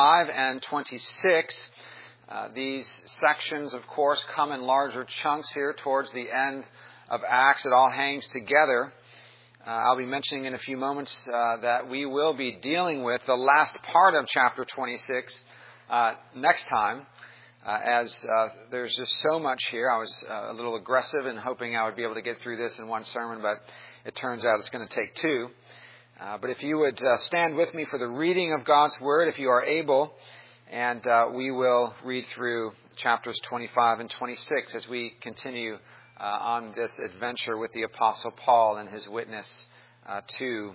5 and 26. These sections, of course, come in larger chunks here towards the end of Acts. It all hangs together. I'll be mentioning in a few moments that we will be dealing with the last part of chapter 26 next time, as there's just so much here. I was a little aggressive in hoping I would be able to get through this in one sermon, but it turns out it's going to take two. But if you would stand with me for the reading of God's Word, if you are able, and we will read through chapters 25 and 26 as we continue on this adventure with the Apostle Paul and his witness to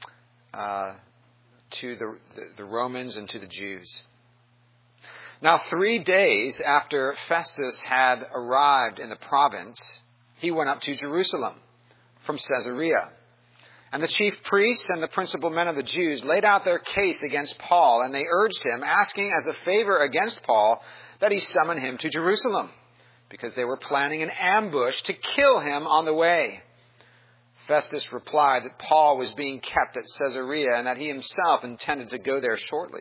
the Romans and to the Jews. Now, 3 days after Festus had arrived in the province, he went up to Jerusalem from Caesarea. And the chief priests and the principal men of the Jews laid out their case against Paul, and they urged him, asking as a favor against Paul that he summon him to Jerusalem, because they were planning an ambush to kill him on the way. Festus replied that Paul was being kept at Caesarea and that he himself intended to go there shortly.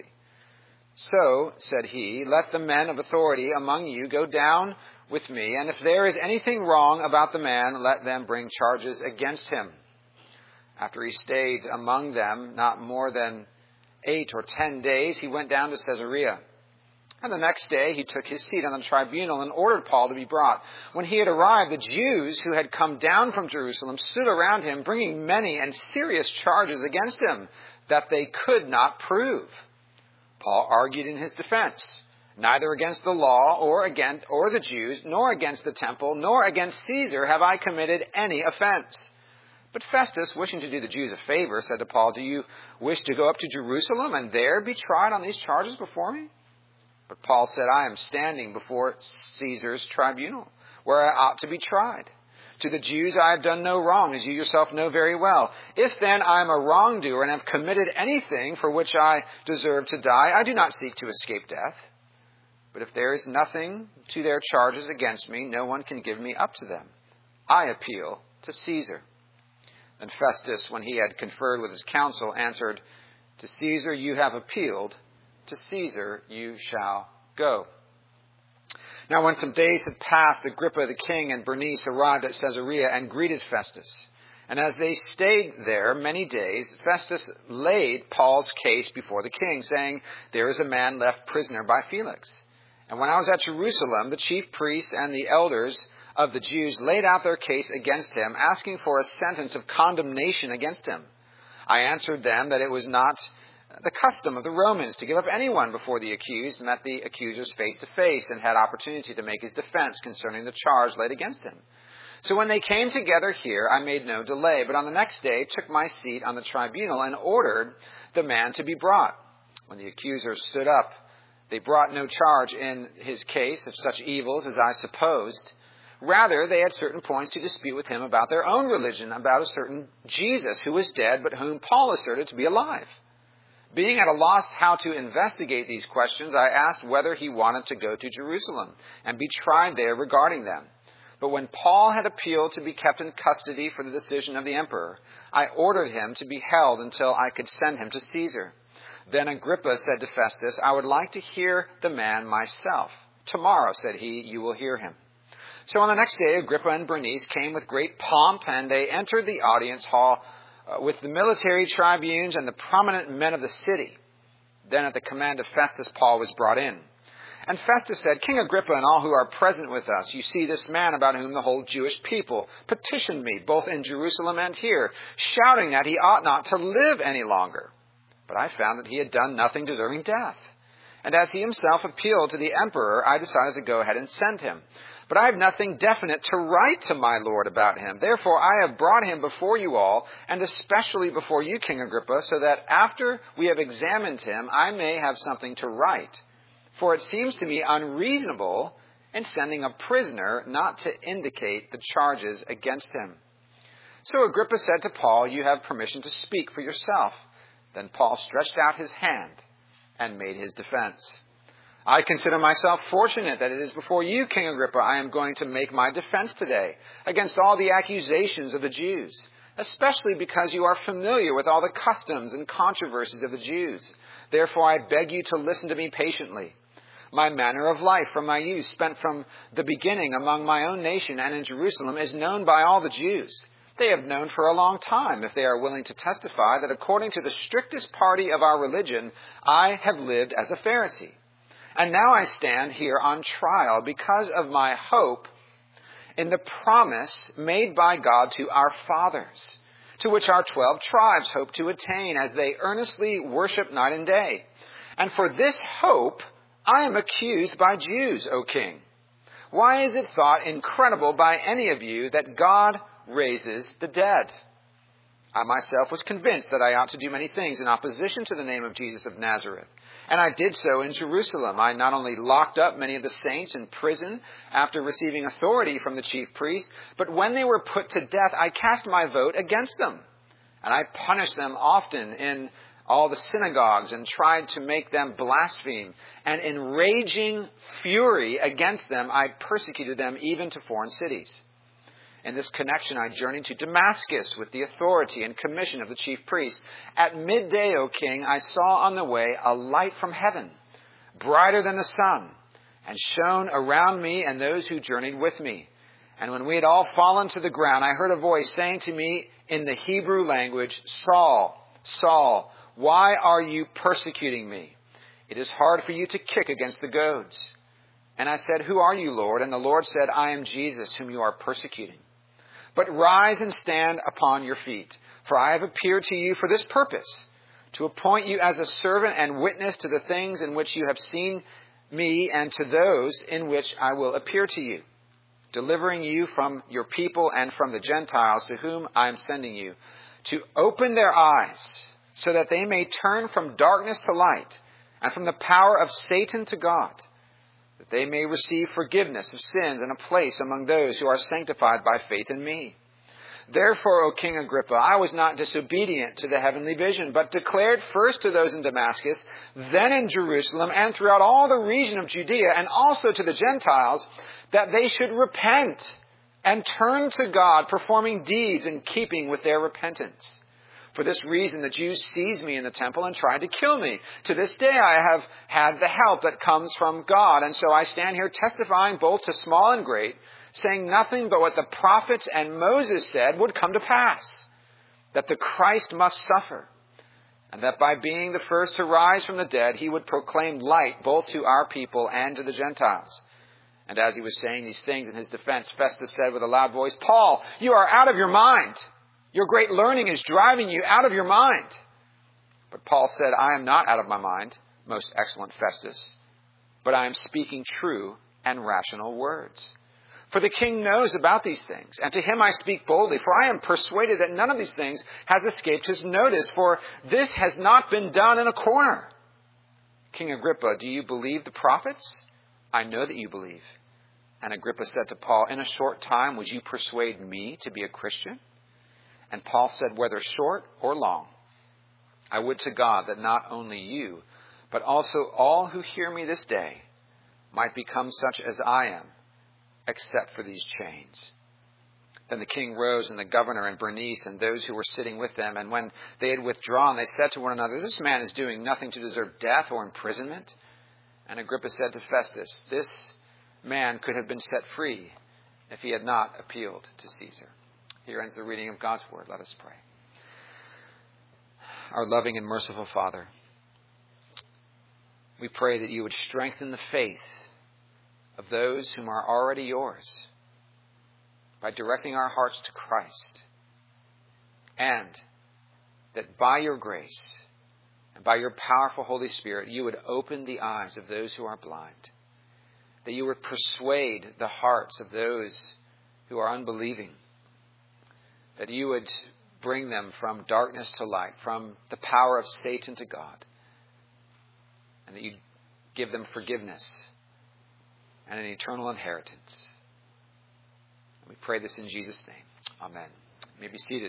So, said he, let the men of authority among you go down with me, and if there is anything wrong about the man, let them bring charges against him. After he stayed among them not more than 8 or 10 days, he went down to Caesarea. And the next day he took his seat on the tribunal and ordered Paul to be brought. When he had arrived, the Jews who had come down from Jerusalem stood around him, bringing many and serious charges against him that they could not prove. Paul argued in his defense, neither against the law or the Jews, nor against the temple, nor against Caesar have I committed any offense. But Festus, wishing to do the Jews a favor, said to Paul, do you wish to go up to Jerusalem and there be tried on these charges before me? But Paul said, I am standing before Caesar's tribunal, where I ought to be tried. To the Jews I have done no wrong, as you yourself know very well. If then I am a wrongdoer and have committed anything for which I deserve to die, I do not seek to escape death. But if there is nothing to their charges against me, no one can give me up to them. I appeal to Caesar. And Festus, when he had conferred with his council, answered, to Caesar you have appealed, to Caesar you shall go. Now when some days had passed, Agrippa the king and Bernice arrived at Caesarea and greeted Festus. And as they stayed there many days, Festus laid Paul's case before the king, saying, there is a man left prisoner by Felix. And when I was at Jerusalem, the chief priests and the elders of the Jews laid out their case against him, asking for a sentence of condemnation against him. I answered them that it was not the custom of the Romans to give up anyone before the accused met the accusers face to face and had opportunity to make his defense concerning the charge laid against him. So when they came together here, I made no delay, but on the next day took my seat on the tribunal and ordered the man to be brought. When the accusers stood up, they brought no charge in his case of such evils as I supposed. Rather, they had certain points to dispute with him about their own religion, about a certain Jesus who was dead, but whom Paul asserted to be alive. Being at a loss how to investigate these questions, I asked whether he wanted to go to Jerusalem and be tried there regarding them. But when Paul had appealed to be kept in custody for the decision of the emperor, I ordered him to be held until I could send him to Caesar. Then Agrippa said to Festus, I would like to hear the man myself. Tomorrow, said he, you will hear him. So on the next day, Agrippa and Bernice came with great pomp, and they entered the audience hall with the military tribunes and the prominent men of the city. Then at the command of Festus, Paul was brought in. And Festus said, King Agrippa and all who are present with us, you see this man about whom the whole Jewish people petitioned me, both in Jerusalem and here, shouting that he ought not to live any longer. But I found that he had done nothing deserving death. And as he himself appealed to the emperor, I decided to go ahead and send him. But I have nothing definite to write to my lord about him. Therefore, I have brought him before you all, and especially before you, King Agrippa, so that after we have examined him, I may have something to write. For it seems to me unreasonable in sending a prisoner not to indicate the charges against him. So Agrippa said to Paul, you have permission to speak for yourself. Then Paul stretched out his hand and made his defense. I consider myself fortunate that it is before you, King Agrippa, I am going to make my defense today against all the accusations of the Jews, especially because you are familiar with all the customs and controversies of the Jews. Therefore I beg you to listen to me patiently. My manner of life from my youth, spent from the beginning among my own nation and in Jerusalem, is known by all the Jews. They have known for a long time, if they are willing to testify, that according to the strictest party of our religion, I have lived as a Pharisee. And now I stand here on trial because of my hope in the promise made by God to our fathers, to which our 12 tribes hope to attain as they earnestly worship night and day. And for this hope I am accused by Jews, O king. Why is it thought incredible by any of you that God raises the dead? I myself was convinced that I ought to do many things in opposition to the name of Jesus of Nazareth. And I did so in Jerusalem. I not only locked up many of the saints in prison after receiving authority from the chief priest, but when they were put to death, I cast my vote against them. And I punished them often in all the synagogues and tried to make them blaspheme. And in raging fury against them, I persecuted them even to foreign cities. In this connection, I journeyed to Damascus with the authority and commission of the chief priest. At midday, O king, I saw on the way a light from heaven, brighter than the sun, and shone around me and those who journeyed with me. And when we had all fallen to the ground, I heard a voice saying to me in the Hebrew language, Saul, Saul, why are you persecuting me? It is hard for you to kick against the goads. And I said, Who are you, Lord? And the Lord said, I am Jesus, whom you are persecuting. But rise and stand upon your feet, for I have appeared to you for this purpose, to appoint you as a servant and witness to the things in which you have seen me and to those in which I will appear to you, delivering you from your people and from the Gentiles to whom I am sending you, to open their eyes so that they may turn from darkness to light and from the power of Satan to God, that they may receive forgiveness of sins and a place among those who are sanctified by faith in me. Therefore, O King Agrippa, I was not disobedient to the heavenly vision, but declared first to those in Damascus, then in Jerusalem, and throughout all the region of Judea, and also to the Gentiles, that they should repent and turn to God, performing deeds in keeping with their repentance. For this reason, the Jews seized me in the temple and tried to kill me. To this day, I have had the help that comes from God. And so I stand here testifying both to small and great, saying nothing but what the prophets and Moses said would come to pass, that the Christ must suffer, and that by being the first to rise from the dead, he would proclaim light both to our people and to the Gentiles. And as he was saying these things in his defense, Festus said with a loud voice, Paul, you are out of your mind. Your great learning is driving you out of your mind. But Paul said, I am not out of my mind, most excellent Festus, but I am speaking true and rational words. For the king knows about these things, and to him I speak boldly, for I am persuaded that none of these things has escaped his notice, for this has not been done in a corner. King Agrippa, do you believe the prophets? I know that you believe. And Agrippa said to Paul, in a short time would you persuade me to be a Christian? And Paul said, whether short or long, I would to God that not only you, but also all who hear me this day might become such as I am, except for these chains. Then the king rose, and the governor and Bernice and those who were sitting with them. And when they had withdrawn, they said to one another, this man is doing nothing to deserve death or imprisonment. And Agrippa said to Festus, this man could have been set free if he had not appealed to Caesar. Here ends the reading of God's word. Let us pray. Our loving and merciful Father, we pray that you would strengthen the faith of those whom are already yours by directing our hearts to Christ, and that by your grace and by your powerful Holy Spirit, you would open the eyes of those who are blind, that you would persuade the hearts of those who are unbelieving, that you would bring them from darkness to light, from the power of Satan to God, and that you give them forgiveness and an eternal inheritance. And we pray this in Jesus' name. Amen. You may be seated.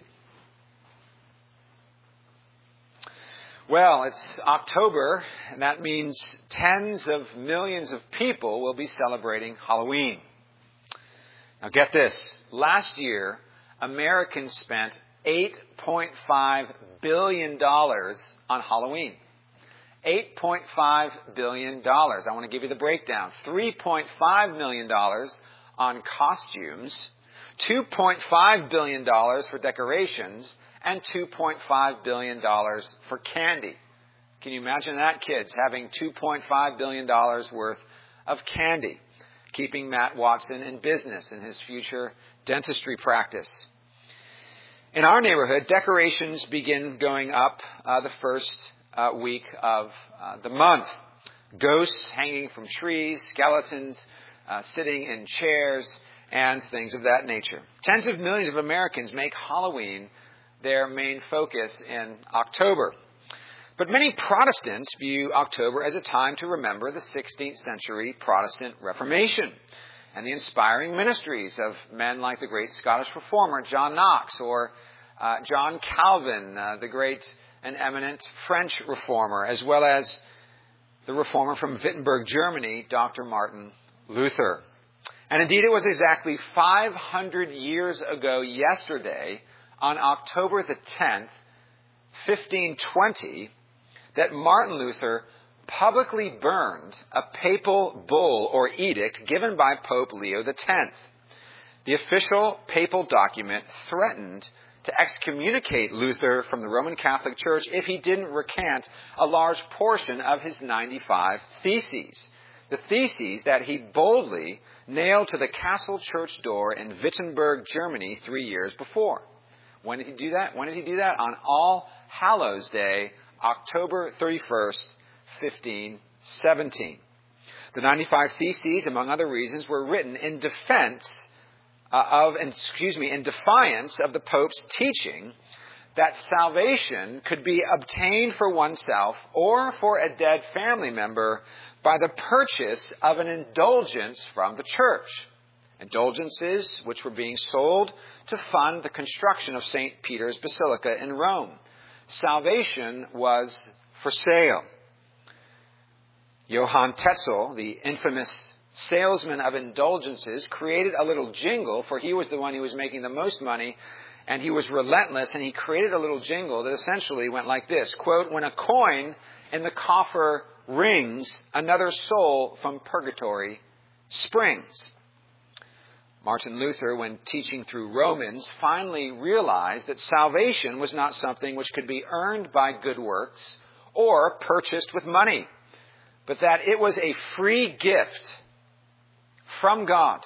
Well, it's October, and that means tens of millions of people will be celebrating Halloween. Now get this. Last year, Americans spent $8.5 billion on Halloween. $8.5 billion. I want to give you the breakdown. $3.5 million on costumes, $2.5 billion for decorations, and $2.5 billion for candy. Can you imagine that, kids, having $2.5 billion worth of candy, keeping Matt Watson in business in his future dentistry practice? In our neighborhood, decorations begin going up the first week of the month. Ghosts hanging from trees, skeletons sitting in chairs, and things of that nature. Tens of millions of Americans make Halloween their main focus in October. But many Protestants view October as a time to remember the 16th century Protestant Reformation and the inspiring ministries of men like the great Scottish reformer John Knox, or John Calvin, the great and eminent French reformer, as well as the reformer from Wittenberg, Germany, Dr. Martin Luther. And indeed, it was exactly 500 years ago yesterday, on October the 10th, 1520, that Martin Luther publicly burned a papal bull or edict given by Pope Leo X. The official papal document threatened to excommunicate Luther from the Roman Catholic Church if he didn't recant a large portion of his 95 theses. The theses that he boldly nailed to the castle church door in Wittenberg, Germany, 3 years before. When did he do that? On All Hallows Day, October 31st, 1517. The 95 Theses, among other reasons, were written in defiance of the Pope's teaching that salvation could be obtained for oneself or for a dead family member by the purchase of an indulgence from the church. Indulgences which were being sold to fund the construction of St. Peter's Basilica in Rome. Salvation was for sale. Johann Tetzel, the infamous salesman of indulgences, created a little jingle, for he was the one who was making the most money, and he was relentless, and he created a little jingle that essentially went like this, quote, "When a coin in the coffer rings, another soul from purgatory springs." Martin Luther, when teaching through Romans, finally realized that salvation was not something which could be earned by good works or purchased with money, but that it was a free gift from God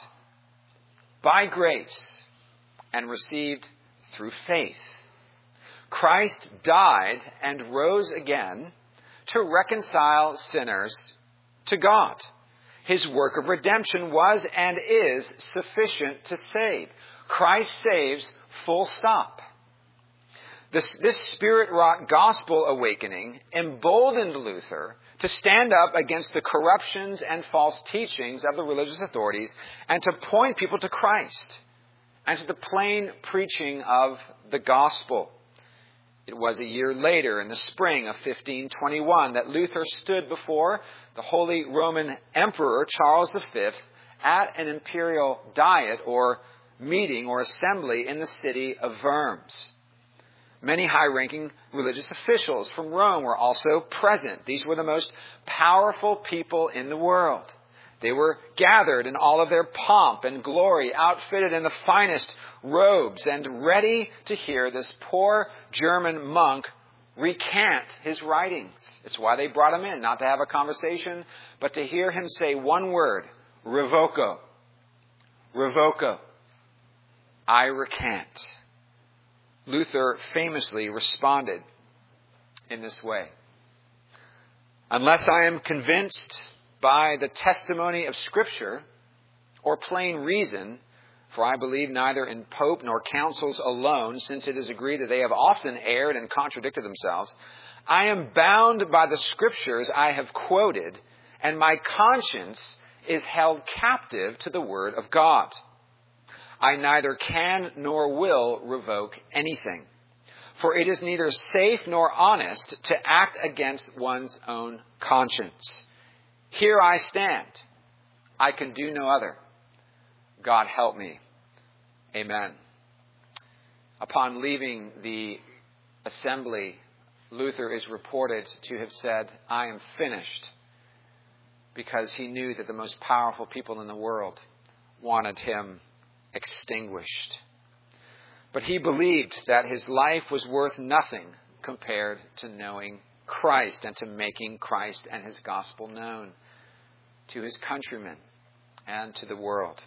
by grace and received through faith. Christ died and rose again to reconcile sinners to God. His work of redemption was and is sufficient to save. Christ saves, full stop. This Spirit-wrought gospel awakening emboldened Luther to stand up against the corruptions and false teachings of the religious authorities and to point people to Christ and to the plain preaching of the gospel. It was a year later, in the spring of 1521, that Luther stood before the Holy Roman Emperor Charles V at an imperial diet or meeting or assembly in the city of Worms. Many high-ranking religious officials from Rome were also present. These were the most powerful people in the world. They were gathered in all of their pomp and glory, outfitted in the finest robes, and ready to hear this poor German monk recant his writings. It's why they brought him in, not to have a conversation, but to hear him say one word, revoco. Revoco. I recant. Luther famously responded in this way. Unless I am convinced by the testimony of Scripture or plain reason, for I believe neither in Pope nor councils alone, since it is agreed that they have often erred and contradicted themselves, I am bound by the Scriptures I have quoted, and my conscience is held captive to the Word of God. I neither can nor will revoke anything, for it is neither safe nor honest to act against one's own conscience. Here I stand. I can do no other. God help me. Amen. Upon leaving the assembly Luther is reported to have said, "I am finished," because he knew that the most powerful people in the world wanted him extinguished. But he believed that his life was worth nothing compared to knowing Christ and to making Christ and his gospel known to his countrymen and to the world.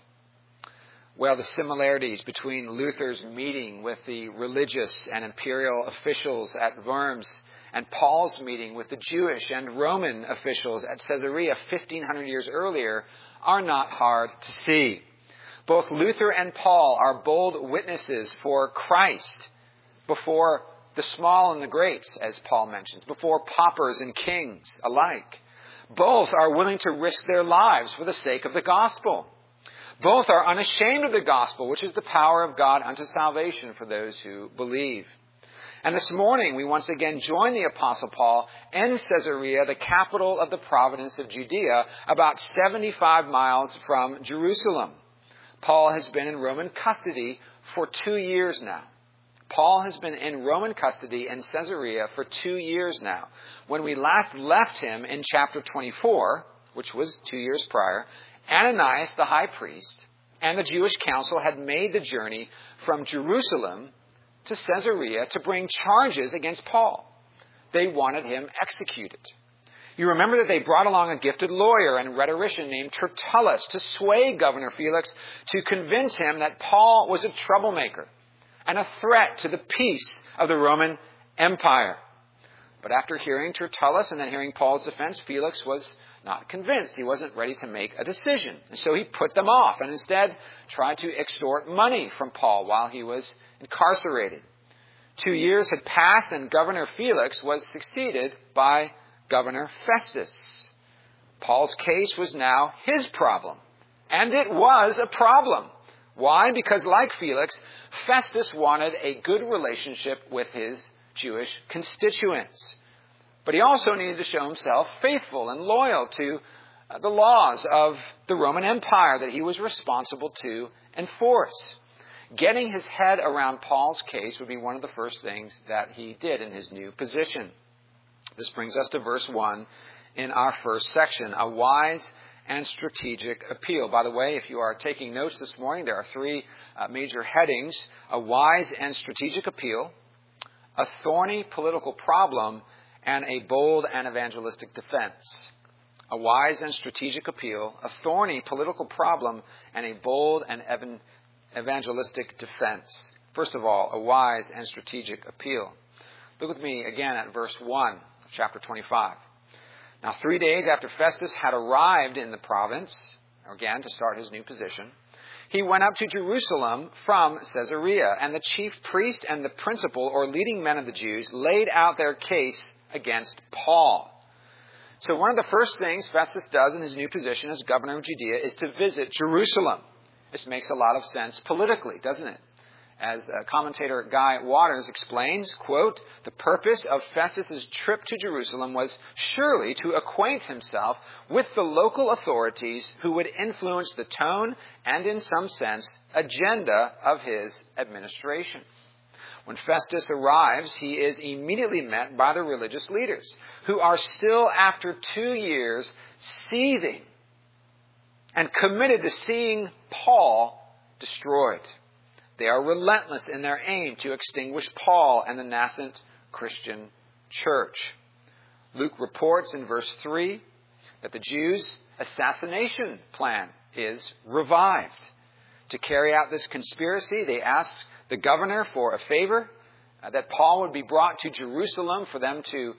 Well, the similarities between Luther's meeting with the religious and imperial officials at Worms and Paul's meeting with the Jewish and Roman officials at Caesarea 1,500 years earlier are not hard to see. Both Luther and Paul are bold witnesses for Christ before the small and the great, as Paul mentions, before paupers and kings alike. Both are willing to risk their lives for the sake of the gospel. Both are unashamed of the gospel, which is the power of God unto salvation for those who believe. And this morning, we once again join the Apostle Paul in Caesarea, the capital of the province of Judea, about 75 miles from Jerusalem. Paul has been in Roman custody for 2 years now. Paul has been in Roman custody in Caesarea for 2 years now. When we last left him in chapter 24, which was 2 years prior, Ananias the high priest and the Jewish council had made the journey from Jerusalem to Caesarea to bring charges against Paul. They wanted him executed. You remember that they brought along a gifted lawyer and rhetorician named Tertullus to sway Governor Felix to convince him that Paul was a troublemaker and a threat to the peace of the Roman Empire. But after hearing Tertullus and then hearing Paul's defense, Felix was not convinced. He wasn't ready to make a decision. And so he put them off and instead tried to extort money from Paul while he was incarcerated. 2 years had passed and Governor Felix was succeeded by Governor Festus. Paul's case was now his problem. And it was a problem. Why? Because like Felix, Festus wanted a good relationship with his Jewish constituents. But he also needed to show himself faithful and loyal to the laws of the Roman Empire that he was responsible to enforce. Getting his head around Paul's case would be one of the first things that he did in his new position. This brings us to verse 1 in our first section, a wise and strategic appeal. By the way, if you are taking notes this morning, there are 3 major headings: a wise and strategic appeal, a thorny political problem, and a bold and evangelistic defense. A wise and strategic appeal, a thorny political problem, and a bold and evangelistic defense. First of all, a wise and strategic appeal. Look with me again at verse 1 of chapter 25. Now 3 days after Festus had arrived in the province, again to start his new position, he went up to Jerusalem from Caesarea, and the chief priest and the principal or leading men of the Jews laid out their case against Paul. So one of the first things Festus does in his new position as governor of Judea is to visit Jerusalem. This makes a lot of sense politically, doesn't it? As commentator Guy Waters explains, quote, "The purpose of Festus' trip to Jerusalem was surely to acquaint himself with the local authorities who would influence the tone and, in some sense, agenda of his administration." When Festus arrives, he is immediately met by the religious leaders, who are still, after 2 years, seething and committed to seeing Paul destroyed. They are relentless in their aim to extinguish Paul and the nascent Christian church. Luke reports in verse 3 that the Jews' assassination plan is revived. To carry out this conspiracy, they ask the governor for a favor, that Paul would be brought to Jerusalem for them to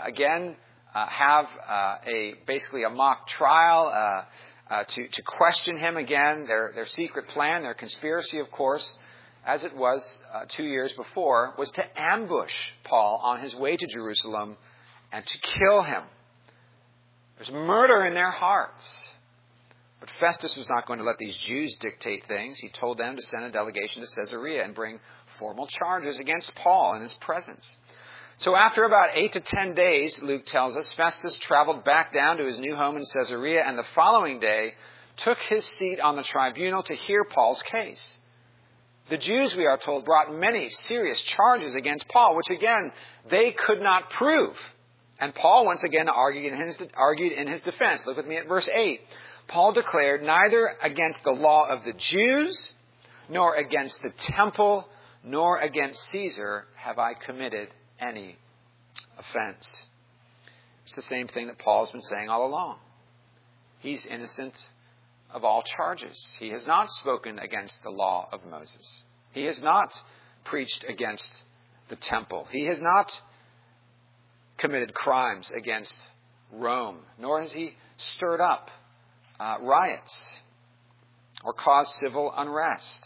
have basically a mock trial, to question him again. Their secret plan, their conspiracy, of course, as it was 2 years before, was to ambush Paul on his way to Jerusalem and to kill him. There's murder in their hearts. But Festus was not going to let these Jews dictate things. He told them to send a delegation to Caesarea and bring formal charges against Paul in his presence. So after about 8 to 10 days, Luke tells us, Festus traveled back down to his new home in Caesarea and the following day took his seat on the tribunal to hear Paul's case. The Jews, we are told, brought many serious charges against Paul, which again, they could not prove. And Paul once again argued in his defense. Look with me at verse 8. Paul declared, neither against the law of the Jews, nor against the temple, nor against Caesar have I committed any offense. It's the same thing that Paul's been saying all along. He's innocent of all charges. He has not spoken against the law of Moses. He has not preached against the temple. He has not committed crimes against Rome, nor has he stirred up riots or caused civil unrest.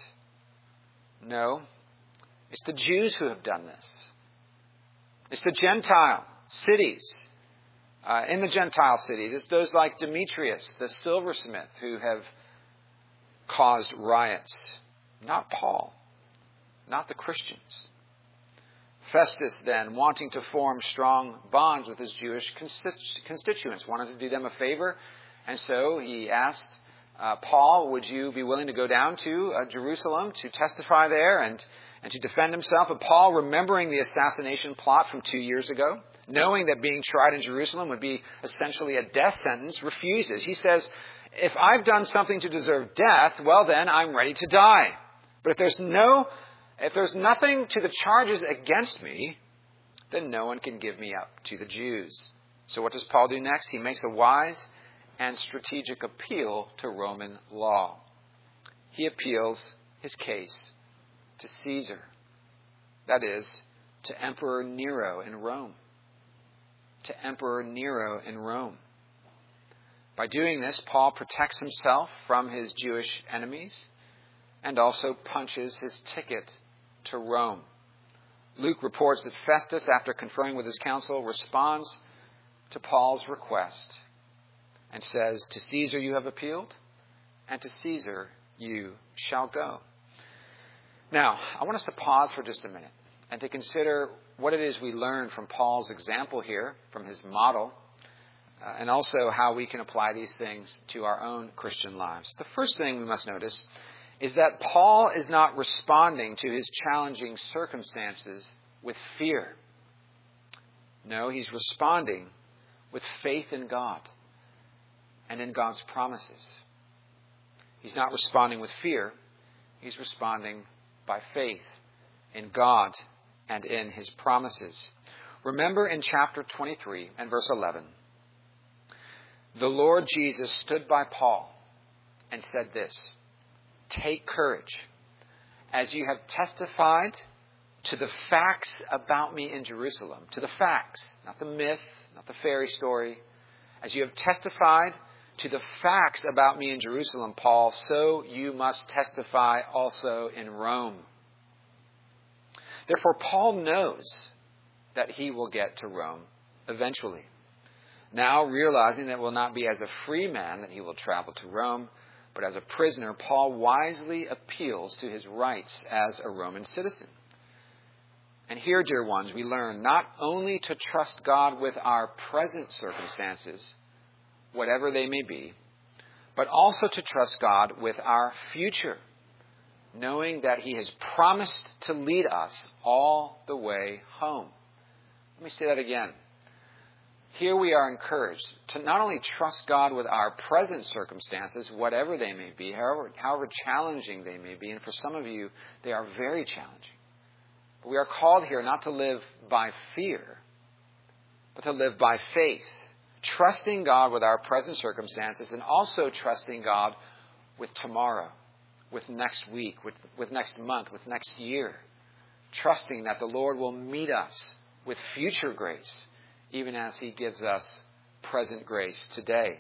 No, it's the Jews who have done this. It's the Gentile cities. In the Gentile cities, it's those like Demetrius, the silversmith, who have caused riots. Not Paul. Not the Christians. Festus then, wanting to form strong bonds with his Jewish constituents, wanted to do them a favor. And so he asked Paul, would you be willing to go down to Jerusalem to testify there and to defend himself? But Paul, remembering the assassination plot from 2 years ago, knowing that being tried in Jerusalem would be essentially a death sentence, refuses. He says, if I've done something to deserve death, well then I'm ready to die. But if there's nothing to the charges against me, then no one can give me up to the Jews. So what does Paul do next? He makes a wise and strategic appeal to Roman law. He appeals his case to Caesar. That is, to Emperor Nero in Rome. To Emperor Nero in Rome. By doing this, Paul protects himself from his Jewish enemies and also punches his ticket to Rome. Luke reports that Festus, after conferring with his council, responds to Paul's request and says, to Caesar you have appealed, and to Caesar you shall go. Now, I want us to pause for just a minute and to consider what it is we learn from Paul's example here, from his model, and also how we can apply these things to our own Christian lives. The first thing we must notice is that Paul is not responding to his challenging circumstances with fear. No, he's responding with faith in God and in God's promises. He's not responding with fear. He's responding by faith in God and in his promises. Remember in chapter 23 and verse 11, the Lord Jesus stood by Paul and said this, take courage, as you have testified to the facts about me in Jerusalem. To the facts, not the myth, not the fairy story. As you have testified to the facts about me in Jerusalem, Paul, so you must testify also in Rome. Therefore, Paul knows that he will get to Rome eventually. Now, realizing that it will not be as a free man that he will travel to Rome, but as a prisoner, Paul wisely appeals to his rights as a Roman citizen. And here, dear ones, we learn not only to trust God with our present circumstances, whatever they may be, but also to trust God with our future, knowing that he has promised to lead us all the way home. Let me say that again. Here we are encouraged to not only trust God with our present circumstances, whatever they may be, however challenging they may be, and for some of you, they are very challenging. But we are called here not to live by fear, but to live by faith, trusting God with our present circumstances and also trusting God with tomorrow, with next week, with next month, with next year, trusting that the Lord will meet us with future grace, even as he gives us present grace today.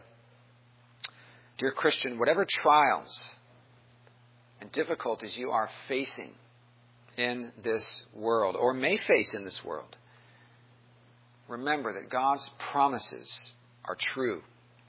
Dear Christian, whatever trials and difficulties you are facing in this world, or may face in this world, remember that God's promises are true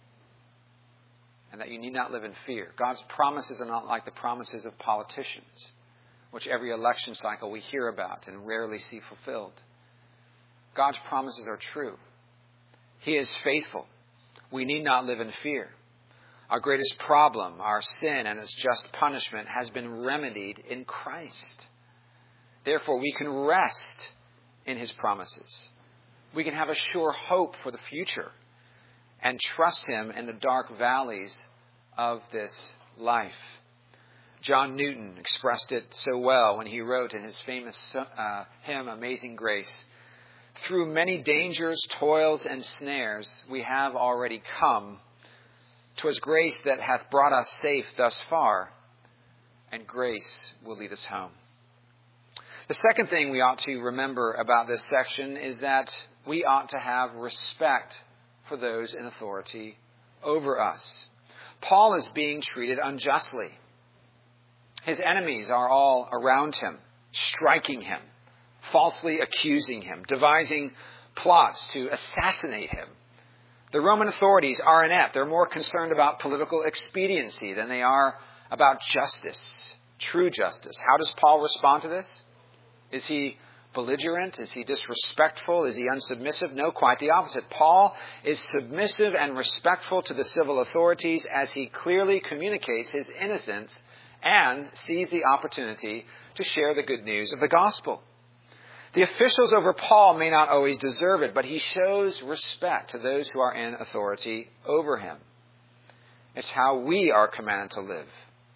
and that you need not live in fear. God's promises are not like the promises of politicians, which every election cycle we hear about and rarely see fulfilled. God's promises are true. He is faithful. We need not live in fear. Our greatest problem, our sin and its just punishment, has been remedied in Christ. Therefore, we can rest in his promises. We can have a sure hope for the future and trust him in the dark valleys of this life. John Newton expressed it so well when he wrote in his famous hymn, Amazing Grace, "Through many dangers, toils, and snares, we have already come. 'Twas grace that hath brought us safe thus far, and grace will lead us home." The second thing we ought to remember about this section is that we ought to have respect for those in authority over us. Paul is being treated unjustly. His enemies are all around him, striking him, falsely accusing him, devising plots to assassinate him. The Roman authorities are inept. They're more concerned about political expediency than they are about justice, true justice. How does Paul respond to this? Is he belligerent? Is he disrespectful? Is he unsubmissive? No, quite the opposite. Paul is submissive and respectful to the civil authorities as he clearly communicates his innocence and sees the opportunity to share the good news of the gospel. The officials over Paul may not always deserve it, but he shows respect to those who are in authority over him. It's how we are commanded to live.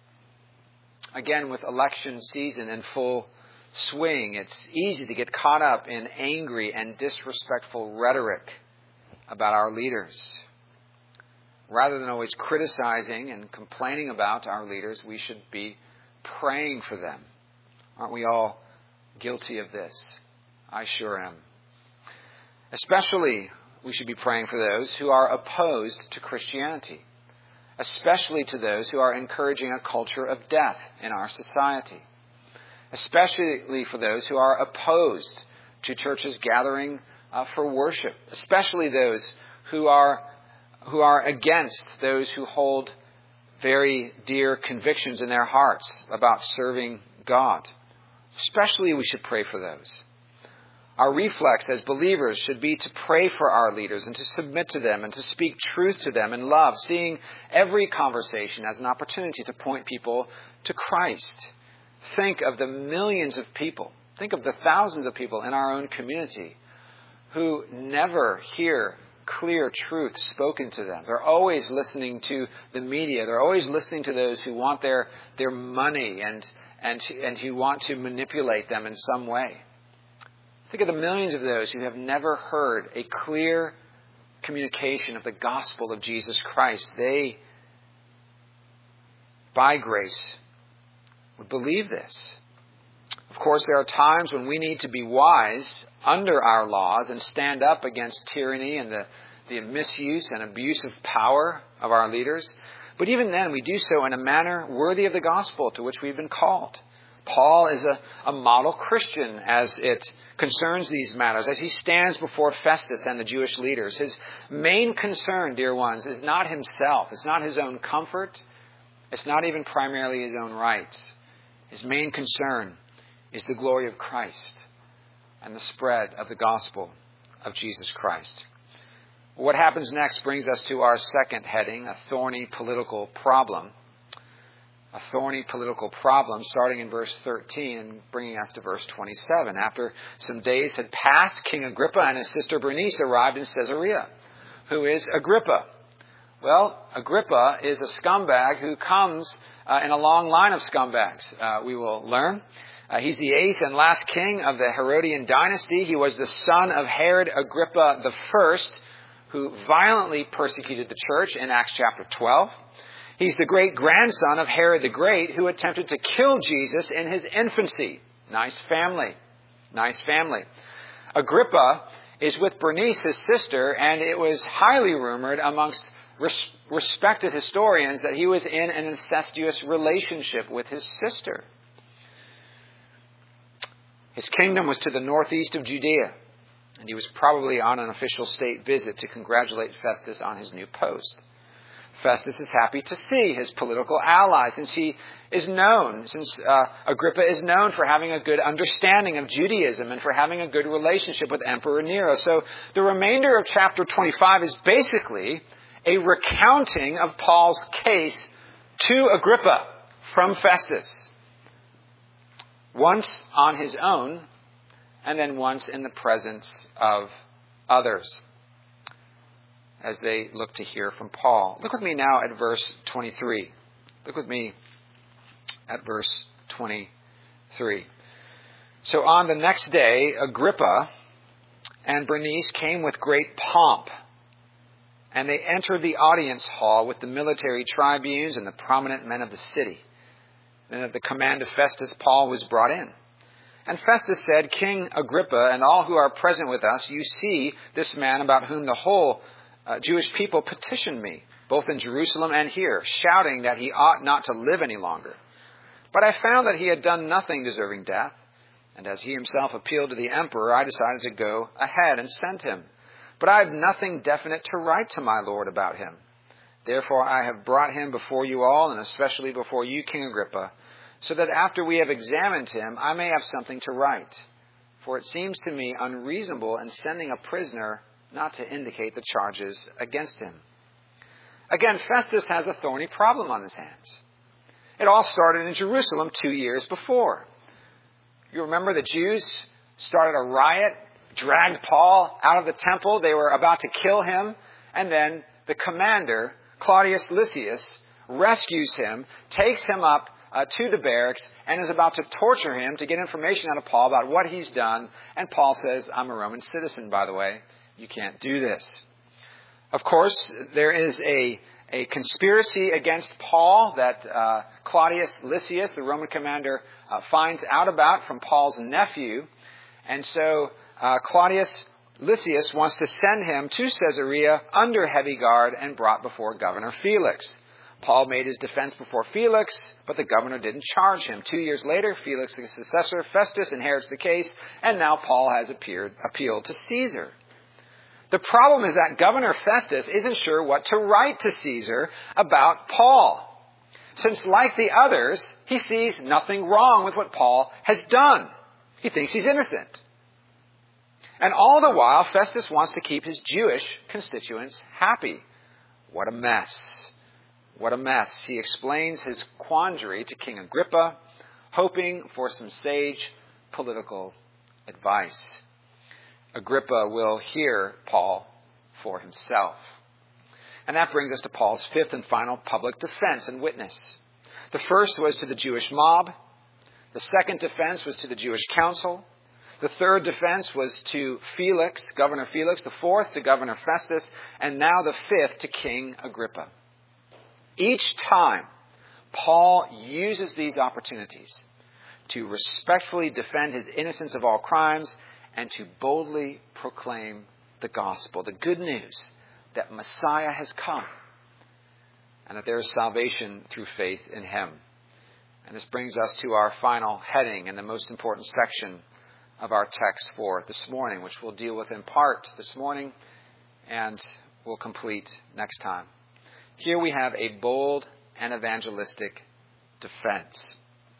Again, with election season in full swing, it's easy to get caught up in angry and disrespectful rhetoric about our leaders. Rather than always criticizing and complaining about our leaders, we should be praying for them. Aren't we all guilty of this? I sure am. Especially, we should be praying for those who are opposed to Christianity, especially to those who are encouraging a culture of death in our society, especially for those who are opposed to churches gathering for worship, especially those who are against those who hold very dear convictions in their hearts about serving God. Especially we should pray for those. Our reflex as believers should be to pray for our leaders and to submit to them and to speak truth to them in love, seeing every conversation as an opportunity to point people to Christ. Think of the millions of people, think of the thousands of people in our own community who never hear clear truth spoken to them. They're always listening to the media. They're always listening to those who want their money and who want to manipulate them in some way. Think of the millions of those who have never heard a clear communication of the gospel of Jesus Christ. They, by grace, would believe this. Of course, there are times when we need to be wise under our laws and stand up against tyranny and the misuse and abuse of power of our leaders. But even then, we do so in a manner worthy of the gospel to which we've been called. Paul is a model Christian as it concerns these matters, as he stands before Festus and the Jewish leaders. His main concern, dear ones, is not himself. It's not his own comfort. It's not even primarily his own rights. His main concern is the glory of Christ and the spread of the gospel of Jesus Christ. What happens next brings us to our second heading, a thorny political problem. A thorny political problem, starting in verse 13 and bringing us to verse 27. After some days had passed, King Agrippa and his sister Bernice arrived in Caesarea. Who is Agrippa? Well, Agrippa is a scumbag who comes in a long line of scumbags, we will learn. He's the eighth and last king of the Herodian dynasty. He was the son of Herod Agrippa I, who violently persecuted the church in Acts chapter 12. He's the great-grandson of Herod the Great, who attempted to kill Jesus in his infancy. Nice family. Nice family. Agrippa is with Bernice, his sister, and it was highly rumored amongst respected historians that he was in an incestuous relationship with his sister. His kingdom was to the northeast of Judea, and he was probably on an official state visit to congratulate Festus on his new post. Festus is happy to see his political ally, since Agrippa is known for having a good understanding of Judaism and for having a good relationship with Emperor Nero. So the remainder of chapter 25 is basically a recounting of Paul's case to Agrippa from Festus. Once on his own, and then once in the presence of others, as they look to hear from Paul. Look with me now at verse 23. Look with me at verse 23. So on the next day, Agrippa and Bernice came with great pomp, and they entered the audience hall with the military tribunes and the prominent men of the city. Then at the command of Festus, Paul was brought in. And Festus said, "King Agrippa, and all who are present with us, you see this man about whom the whole Jewish people petitioned me, both in Jerusalem and here, shouting that he ought not to live any longer. But I found that he had done nothing deserving death. And as he himself appealed to the emperor, I decided to go ahead and send him. But I have nothing definite to write to my lord about him. Therefore I have brought him before you all, and especially before you, King Agrippa, so that after we have examined him, I may have something to write. For it seems to me unreasonable in sending a prisoner not to indicate the charges against him." Again, Festus has a thorny problem on his hands. It all started in Jerusalem 2 years before. You remember the Jews started a riot, dragged Paul out of the temple. They were about to kill him. And then the commander, Claudius Lysias, rescues him, takes him up to the barracks, and is about to torture him to get information out of Paul about what he's done. And Paul says, "I'm a Roman citizen, by the way. You can't do this." Of course, there is a conspiracy against Paul that Claudius Lysias, the Roman commander, finds out about from Paul's nephew. And so Claudius Lysias wants to send him to Caesarea under heavy guard and brought before Governor Felix. Paul made his defense before Felix, but the governor didn't charge him. 2 years later, Felix, the successor, Festus, inherits the case, and now Paul has appealed to Caesar. The problem is that Governor Festus isn't sure what to write to Caesar about Paul, since, like the others, he sees nothing wrong with what Paul has done. He thinks he's innocent. And all the while, Festus wants to keep his Jewish constituents happy. What a mess. What a mess. He explains his quandary to King Agrippa, hoping for some sage political advice. Agrippa will hear Paul for himself. And that brings us to Paul's fifth and final public defense and witness. The first was to the Jewish mob. The second defense was to the Jewish council. The third defense was to Felix, Governor Felix. The fourth to Governor Festus. And now the fifth to King Agrippa. Each time, Paul uses these opportunities to respectfully defend his innocence of all crimes and to boldly proclaim the gospel, the good news that Messiah has come and that there is salvation through faith in him. And this brings us to our final heading and the most important section of our text for this morning, which we'll deal with in part this morning and we'll complete next time. Here we have a bold and evangelistic defense.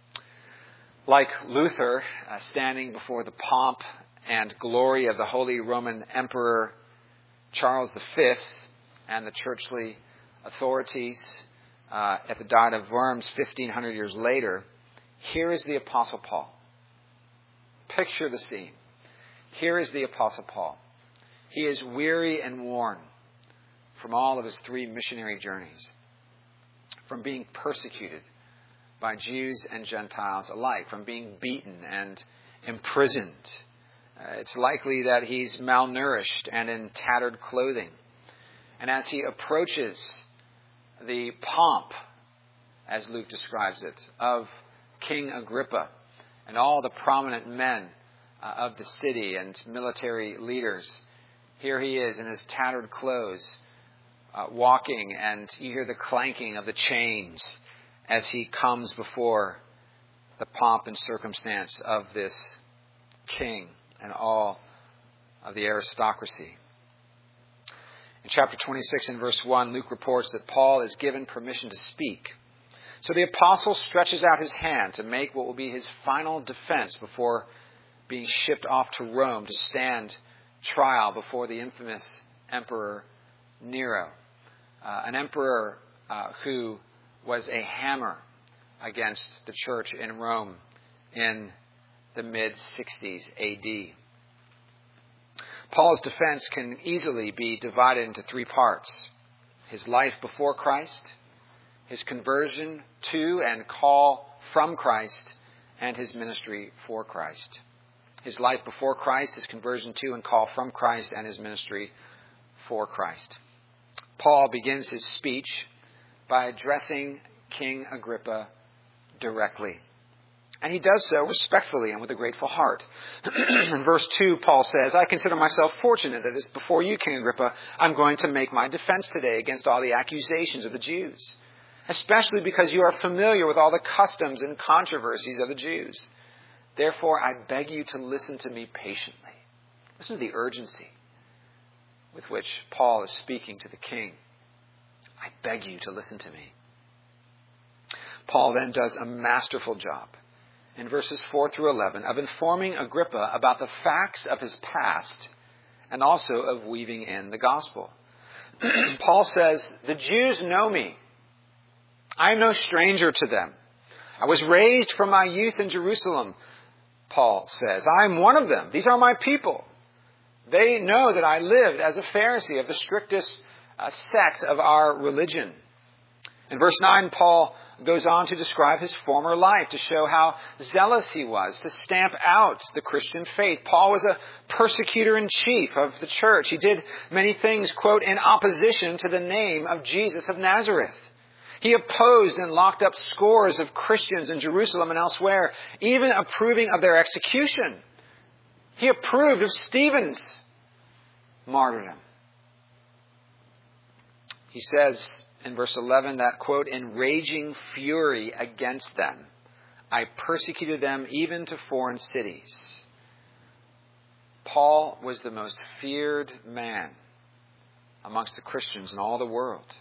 Like Luther, standing before the pomp and glory of the Holy Roman Emperor Charles V and the churchly authorities at the Diet of Worms 1,500 years later, here is the Apostle Paul. Picture the scene. Here is the Apostle Paul. He is weary and worn from all of his 3 missionary journeys, from being persecuted by Jews and Gentiles alike, from being beaten and imprisoned. It's likely that he's malnourished and in tattered clothing. And as he approaches the pomp, as Luke describes it, of King Agrippa and all the prominent men of the city and military leaders, here he is in his tattered clothes, walking, and you hear the clanking of the chains as he comes before the pomp and circumstance of this king and all of the aristocracy. In chapter 26 and verse 1, Luke reports that Paul is given permission to speak. So the apostle stretches out his hand to make what will be his final defense before being shipped off to Rome to stand trial before the infamous Emperor Nero. an emperor who was a hammer against the church in Rome in the mid-60s AD. Paul's defense can easily be divided into three parts: his life before Christ, his conversion to and call from Christ, and his ministry for Christ. His life before Christ, his conversion to and call from Christ, and his ministry for Christ. Paul begins his speech by addressing King Agrippa directly. And he does so respectfully and with a grateful heart. In verse 2, Paul says, "I consider myself fortunate that it's before you, King Agrippa, I'm going to make my defense today against all the accusations of the Jews, especially because you are familiar with all the customs and controversies of the Jews. Therefore, I beg you to listen to me patiently." Listen to the urgency with which Paul is speaking to the king. I beg you to listen to me. Paul then does a masterful job in verses 4 through 11 of informing Agrippa about the facts of his past and also of weaving in the gospel. Paul says, "The Jews know me. I am no stranger to them. I was raised from my youth in Jerusalem," Paul says. "I am one of them. These are my people. They know that I lived as a Pharisee of the strictest sect of our religion." In verse 9, Paul goes on to describe his former life to show how zealous he was to stamp out the Christian faith. Paul was a persecutor-in-chief of the church. He did many things, quote, "in opposition to the name of Jesus of Nazareth." He opposed and locked up scores of Christians in Jerusalem and elsewhere, even approving of their execution. He approved of Stephen's martyrdom. He says in verse 11 that, quote, "in raging fury against them, I persecuted them even to foreign cities." Paul was the most feared man amongst the Christians in all the world.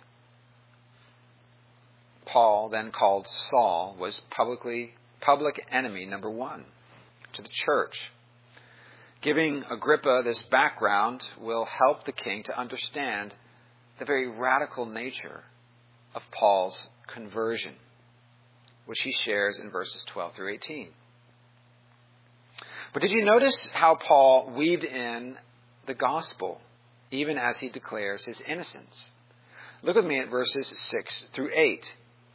Paul, then called Saul, was public enemy number one to the church. Giving Agrippa this background will help the king to understand the very radical nature of Paul's conversion, which he shares in verses 12 through 18. But did you notice how Paul weaved in the gospel, even as he declares his innocence? Look with me at verses 6 through 8.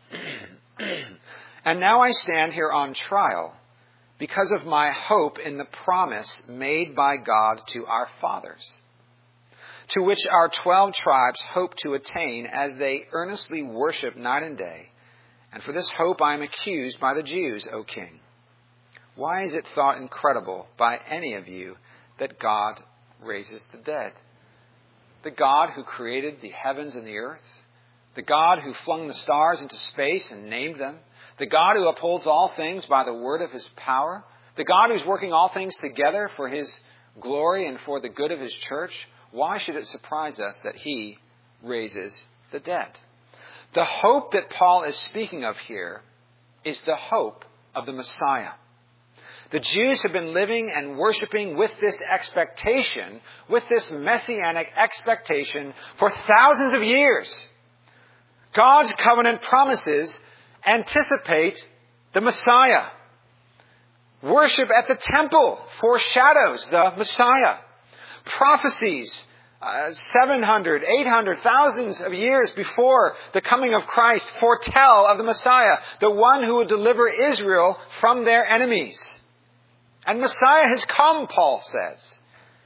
"And now I stand here on trial because of my hope in the promise made by God to our fathers, to which our 12 tribes hope to attain as they earnestly worship night and day. And for this hope I am accused by the Jews, O king. Why is it thought incredible by any of you that God raises the dead? The God who created the heavens and the earth, the God who flung the stars into space and named them, the God who upholds all things by the word of his power, the God who's working all things together for his glory and for the good of his church, why should it surprise us that he raises the dead?" The hope that Paul is speaking of here is the hope of the Messiah. The Jews have been living and worshiping with this expectation, with this messianic expectation for thousands of years. God's covenant promises anticipate the Messiah. Worship at the temple foreshadows the Messiah. Prophecies 700, 800, thousands of years before the coming of Christ foretell of the Messiah, the one who would deliver Israel from their enemies. And Messiah has come, Paul says.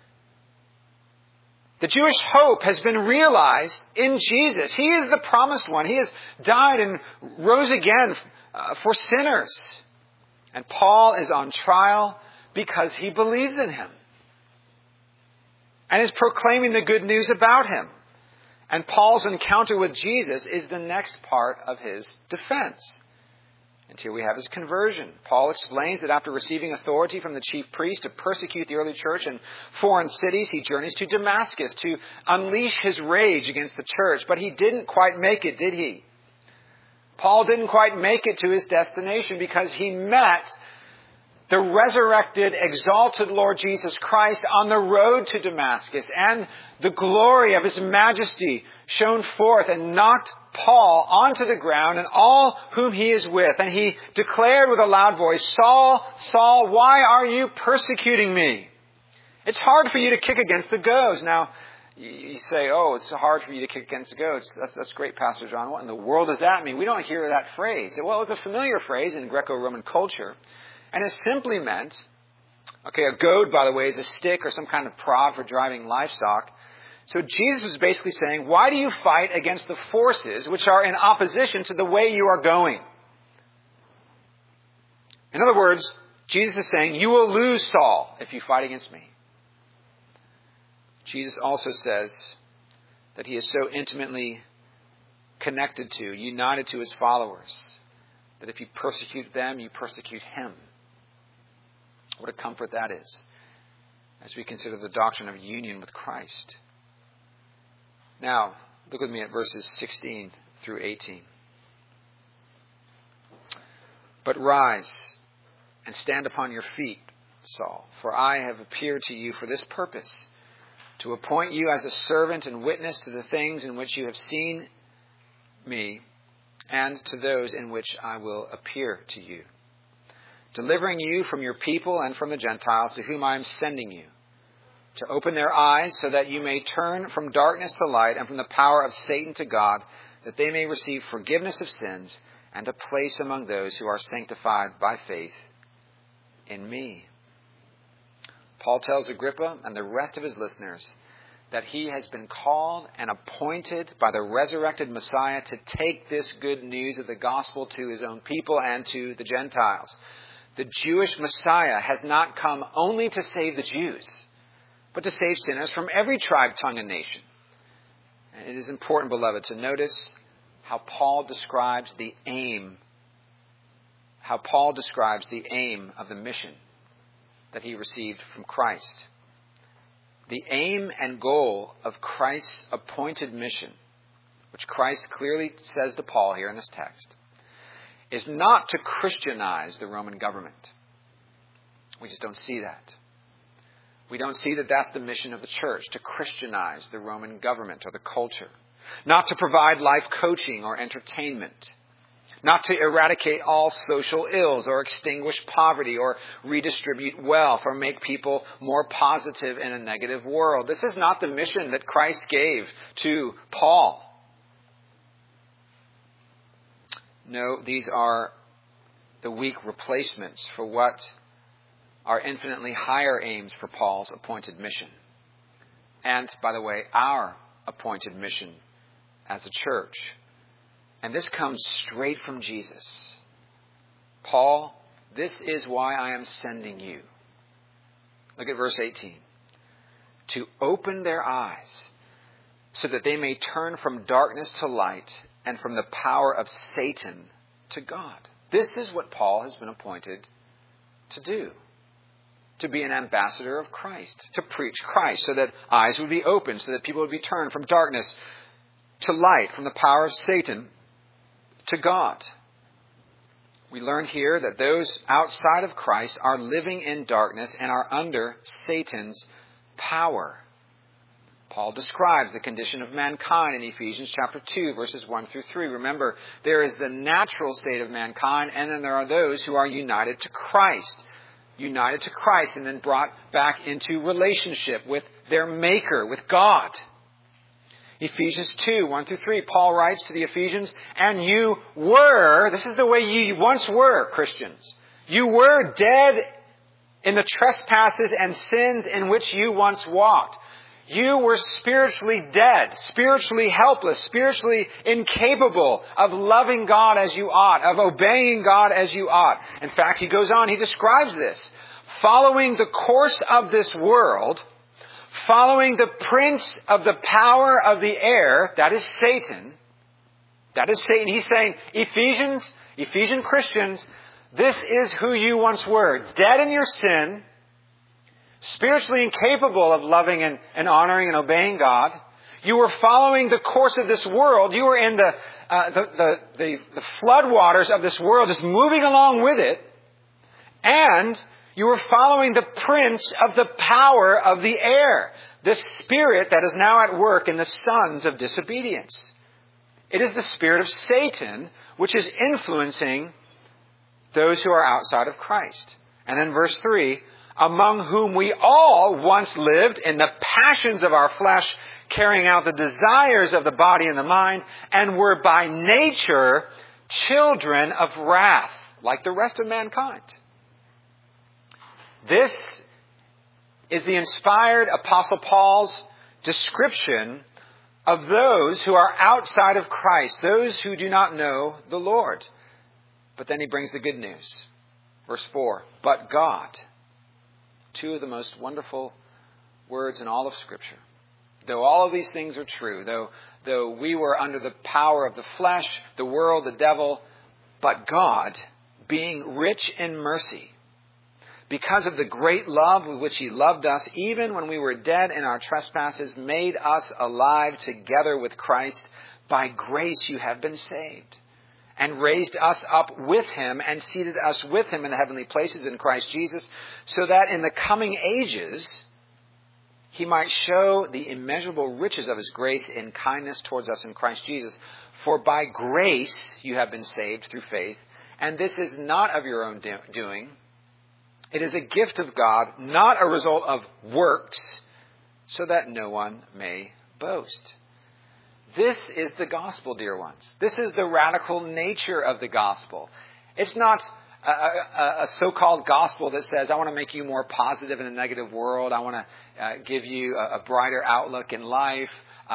The Jewish hope has been realized in Jesus. He is the promised one. He has died and rose again for sinners. And Paul is on trial because he believes in him and is proclaiming the good news about him. And Paul's encounter with Jesus is the next part of his defense. And here we have his conversion. Paul explains that after receiving authority from the chief priest to persecute the early church in foreign cities, he journeys to Damascus to unleash his rage against the church. But he didn't quite make it, did he? Paul didn't quite make it to his destination because he met the resurrected, exalted Lord Jesus Christ on the road to Damascus, and the glory of his majesty shone forth and knocked Paul onto the ground and all whom he is with. And he declared with a loud voice, "Saul, Saul, why are you persecuting me?" It's hard for you to kick against the goads. Now, you say, "Oh, it's hard for you to kick against the goads." That's great, Pastor John. What in the world does that mean? We don't hear that phrase. Well, it was a familiar phrase in Greco-Roman culture. And it simply meant, a goad, by the way, is a stick or some kind of prod for driving livestock. So Jesus was basically saying, why do you fight against the forces which are in opposition to the way you are going? In other words, Jesus is saying, you will lose, Saul, if you fight against me. Jesus also says that he is so intimately connected to, united to his followers, that if you persecute them, you persecute him. What a comfort that is, as we consider the doctrine of union with Christ. Now, look with me at verses 16 through 18. "But rise and stand upon your feet, Saul, for I have appeared to you for this purpose, to appoint you as a servant and witness to the things in which you have seen me, and to those in which I will appear to you, delivering you from your people and from the Gentiles to whom I am sending you, to open their eyes so that you may turn from darkness to light and from the power of Satan to God, that they may receive forgiveness of sins and a place among those who are sanctified by faith in me." Paul tells Agrippa and the rest of his listeners that he has been called and appointed by the resurrected Messiah to take this good news of the gospel to his own people and to the Gentiles. The Jewish Messiah has not come only to save the Jews, but to save sinners from every tribe, tongue, and nation. And it is important, beloved, to notice how Paul describes the aim of the mission that he received from Christ. The aim and goal of Christ's appointed mission, which Christ clearly says to Paul here in this text, is not to Christianize the Roman government. We just don't see that. We don't see that that's the mission of the church, to Christianize the Roman government or the culture. Not to provide life coaching or entertainment. Not to eradicate all social ills or extinguish poverty or redistribute wealth or make people more positive in a negative world. This is not the mission that Christ gave to Paul. No, these are the weak replacements for what are infinitely higher aims for Paul's appointed mission. And, by the way, our appointed mission as a church. And this comes straight from Jesus. Paul, this is why I am sending you. Look at verse 18. To open their eyes so that they may turn from darkness to light and from the power of Satan to God. This is what Paul has been appointed to do. To be an ambassador of Christ. To preach Christ so that eyes would be opened, so that people would be turned from darkness to light, from the power of Satan to God. We learn here that those outside of Christ are living in darkness and are under Satan's power. Paul describes the condition of mankind in Ephesians chapter 2, verses 1 through 3. Remember, there is the natural state of mankind, and then there are those who are united to Christ. United to Christ and then brought back into relationship with their Maker, with God. Ephesians 2, 1 through 3, Paul writes to the Ephesians, and you were, this is the way you once were, Christians. You were dead in the trespasses and sins in which you once walked. You were spiritually dead, spiritually helpless, spiritually incapable of loving God as you ought, of obeying God as you ought. In fact, he goes on, he describes this. Following the course of this world, following the prince of the power of the air, that is Satan. That is Satan. He's saying, Ephesian Christians, this is who you once were. Dead in your sin, spiritually incapable of loving and honoring and obeying God. You were following the course of this world. You were in the floodwaters of this world, just moving along with it. And You were following the prince of the power of the air, the spirit that is now at work in the sons of disobedience. It is the spirit of Satan which is influencing those who are outside of Christ. And then verse 3, among whom we all once lived in the passions of our flesh, carrying out the desires of the body and the mind, and were by nature children of wrath, like the rest of mankind. This is the inspired Apostle Paul's description of those who are outside of Christ, those who do not know the Lord. But then he brings the good news. Verse 4, but God. Two of the most wonderful words in all of Scripture. Though all of these things are true, though we were under the power of the flesh, the world, the devil, but God, being rich in mercy, because of the great love with which He loved us, even when we were dead in our trespasses, made us alive together with Christ. By grace you have been saved. And raised us up with Him and seated us with Him in the heavenly places in Christ Jesus, so that in the coming ages He might show the immeasurable riches of His grace in kindness towards us in Christ Jesus. For by grace you have been saved through faith, and this is not of your own doing. It is a gift of God, not a result of works, so that no one may boast. This is the gospel, dear ones. This is the radical nature of the gospel. It's not a so-called gospel that says, I want to make you more positive in a negative world. I want to give you a brighter outlook in life.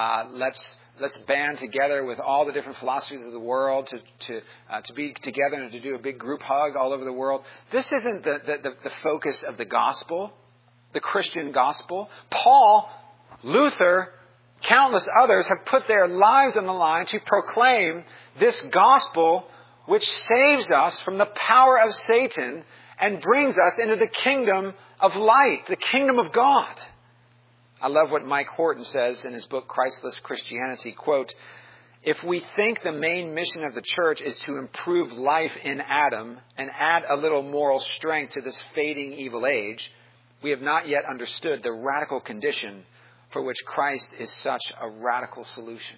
Let's band together with all the different philosophies of the world to be together and to do a big group hug all over the world. This isn't the focus of the gospel, the Christian gospel. Paul, Luther, countless others have put their lives on the line to proclaim this gospel which saves us from the power of Satan and brings us into the kingdom of light, the kingdom of God. I love what Mike Horton says in his book, Christless Christianity, quote, if we think the main mission of the church is to improve life in Adam and add a little moral strength to this fading evil age, we have not yet understood the radical condition for which Christ is such a radical solution.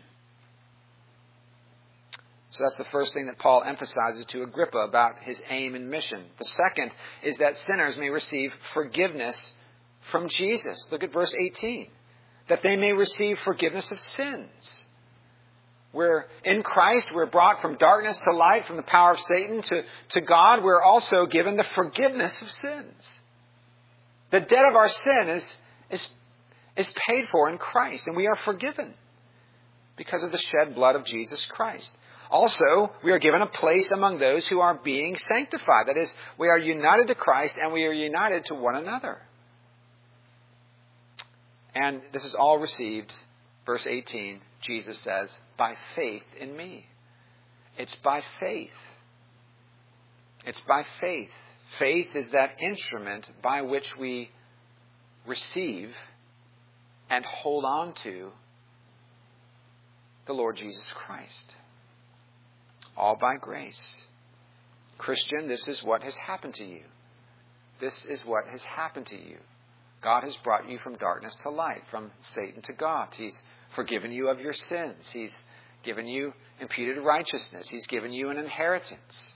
So that's the first thing that Paul emphasizes to Agrippa about his aim and mission. The second is that sinners may receive forgiveness from Jesus. Look at verse 18. That they may receive forgiveness of sins. We're in Christ, we're brought from darkness to light, from the power of Satan to God. We're also given the forgiveness of sins. The debt of our sin is paid for in Christ, and we are forgiven because of the shed blood of Jesus Christ. Also, we are given a place among those who are being sanctified. That is, we are united to Christ and we are united to one another. And this is all received, verse 18, Jesus says, by faith in me. It's by faith. It's by faith. Faith is that instrument by which we receive and hold on to the Lord Jesus Christ. All by grace. Christian, this is what has happened to you. This is what has happened to you. God has brought you from darkness to light, from Satan to God. He's forgiven you of your sins. He's given you imputed righteousness. He's given you an inheritance.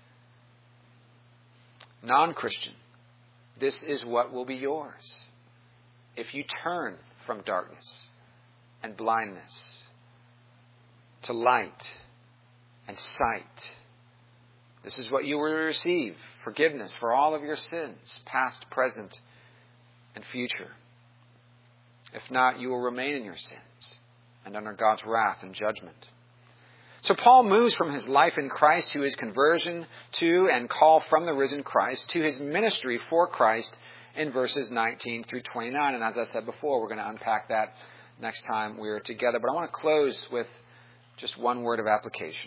Non-Christian, this is what will be yours if you turn from darkness and blindness to light and sight. This is what you will receive, forgiveness for all of your sins, past, present, and future. If not, you will remain in your sins and under God's wrath and judgment. So Paul moves from his life in Christ to his conversion to and call from the risen Christ to his ministry for Christ in verses 19 through 29. And as I said before, we're going to unpack that next time we're together. But I want to close with just one word of application.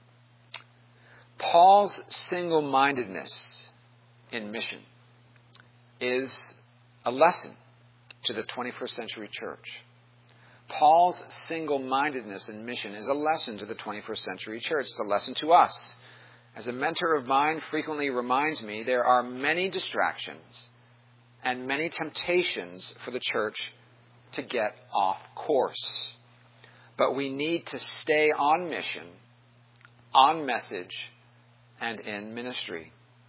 Paul's single-mindedness in mission is a lesson to the 21st century church. Paul's single-mindedness in mission is a lesson to the 21st century church. It's a lesson to us As a mentor of mine frequently reminds me, there are many distractions and many temptations for the church to get off course. But we need to stay on mission, on message, and in ministry.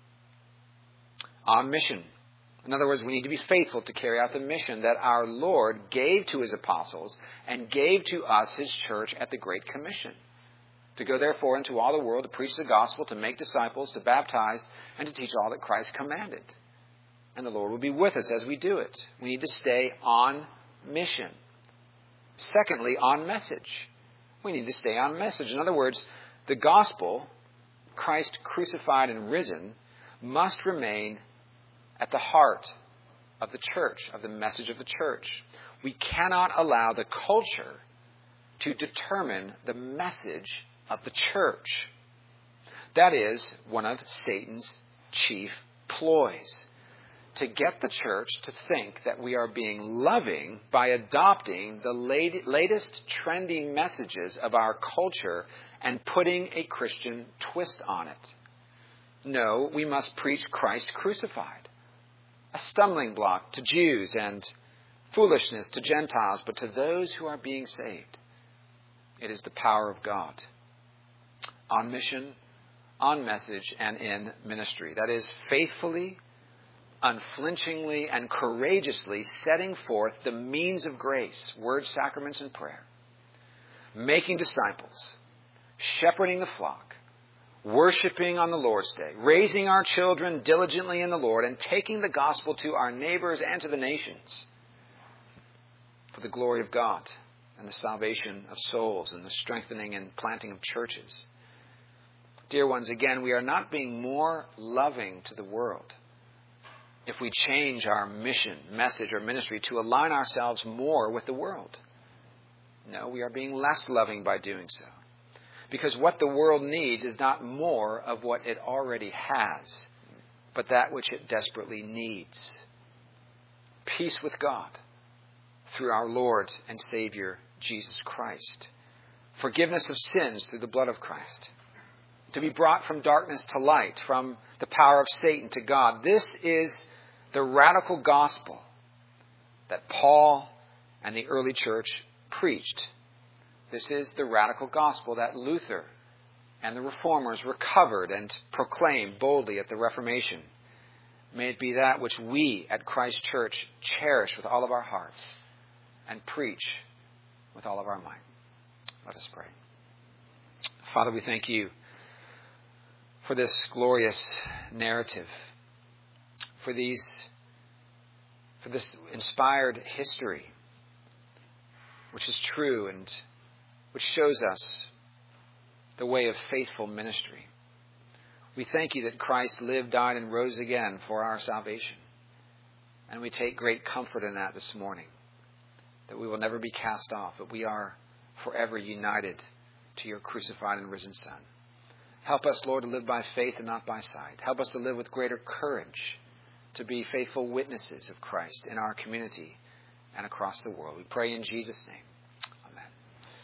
On mission. In other words, we need to be faithful to carry out the mission that our Lord gave to his apostles and gave to us, his church, at the Great Commission. To go therefore into all the world, to preach the gospel, to make disciples, to baptize, and to teach all that Christ commanded. And the Lord will be with us as we do it. We need to stay on mission. Secondly, on message. We need to stay on message. In other words, the gospel, Christ crucified and risen, must remain at the heart of the church, of the message of the church. We cannot allow the culture to determine the message of the church. That is one of Satan's chief ploys. To get the church to think that we are being loving by adopting the latest trendy messages of our culture and putting a Christian twist on it. No, we must preach Christ crucified. A stumbling block to Jews and foolishness to Gentiles, but to those who are being saved, it is the power of God. On mission, on message, and in ministry. That is, faithfully, unflinchingly, and courageously setting forth the means of grace, words, sacraments, and prayer. Making disciples, shepherding the flock, worshiping on the Lord's Day, raising our children diligently in the Lord, and taking the gospel to our neighbors and to the nations for the glory of God and the salvation of souls and the strengthening and planting of churches. Dear ones, again, we are not being more loving to the world if we change our mission, message, or ministry to align ourselves more with the world. No, we are being less loving by doing so. Because what the world needs is not more of what it already has, but that which it desperately needs. Peace with God through our Lord and Savior, Jesus Christ. Forgiveness of sins through the blood of Christ. To be brought from darkness to light, from the power of Satan to God. This is the radical gospel that Paul and the early church preached. This is the radical gospel that Luther and the Reformers recovered and proclaimed boldly at the Reformation. May it be that which we at Christ Church cherish with all of our hearts and preach with all of our might. Let us pray. Father, we thank you for this glorious narrative, for this inspired history, which is true and which shows us the way of faithful ministry. We thank you that Christ lived, died, and rose again for our salvation. And we take great comfort in that this morning, that we will never be cast off, but we are forever united to your crucified and risen Son. Help us, Lord, to live by faith and not by sight. Help us to live with greater courage, to be faithful witnesses of Christ in our community and across the world. We pray in Jesus' name.